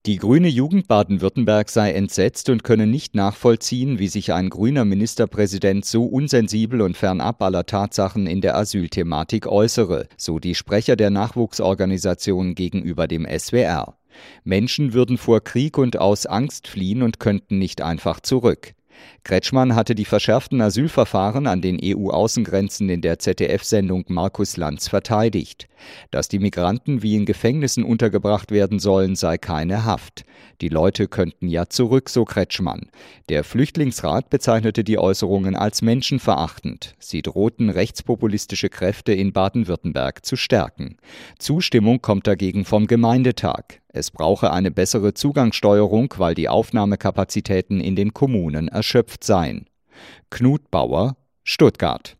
Die grüne Jugend Baden-Württemberg sei entsetzt und könne nicht nachvollziehen, wie sich ein grüner Ministerpräsident so unsensibel und fernab aller Tatsachen in der Asylthematik äußere, so die Sprecher der Nachwuchsorganisation gegenüber dem SWR. Menschen würden vor Krieg und aus Angst fliehen und könnten nicht einfach zurück. Kretschmann hatte die verschärften Asylverfahren an den EU-Außengrenzen in der ZDF-Sendung Markus Lanz verteidigt. Dass die Migranten wie in Gefängnissen untergebracht werden sollen, sei keine Haft. Die Leute könnten ja zurück, so Kretschmann. Der Flüchtlingsrat bezeichnete die Äußerungen als menschenverachtend. Sie drohten rechtspopulistische Kräfte in Baden-Württemberg zu stärken. Zustimmung kommt dagegen vom Gemeindetag. Es brauche eine bessere Zugangssteuerung, weil die Aufnahmekapazitäten in den Kommunen erschöpft seien. Knut Bauer, Stuttgart.